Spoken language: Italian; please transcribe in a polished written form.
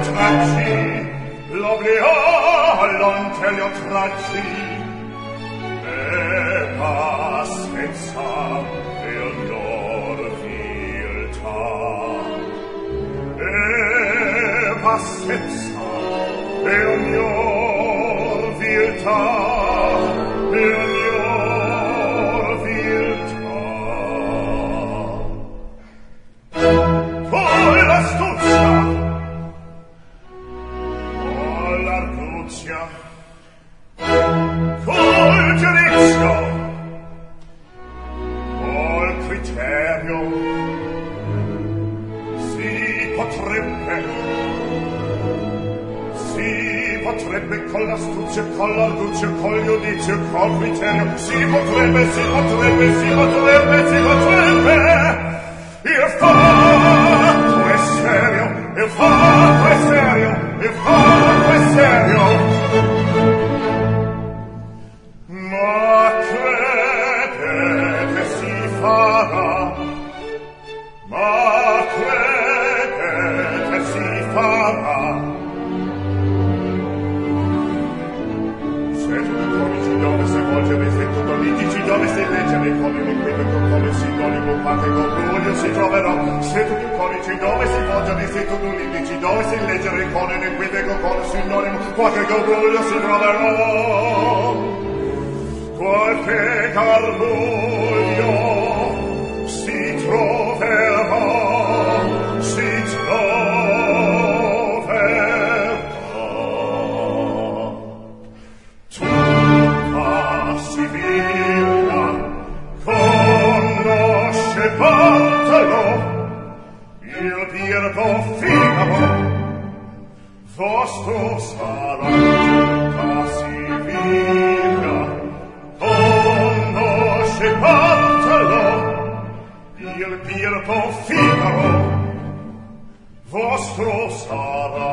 tracci, l'oblio all'onte li tracci, e pazienza e ognor viltà, e pazienza e ognor viltà, e ognor viltà. Poi l'astuzia, poi l'arguzia, col giudizio, col criterio, si potrebbe con l'astuzia, con l'arguzia, col giudizio, col criterio, si potrebbe, il fatto è serio, il fatto è serio, il fatto è serio. Ma credete si farà, ma credete si farà. Se tu comici dove si volgere, se tu dici dove si leggere, come mi qui come sinonimo, qualche orgoglio si troverà. Se tu comici dove si volgere, se tu dici dove si leggere, come mi qui come sinonimo, qualche orgoglio si troverà. Qualche garbuglio si troverà, si troverà. Tutta Sibilla conosce Bartolo, il birbo Figaro, vostro sarà. Tutta Sibilla conosce Bartolo, il birbo Figaro, vostro sarà.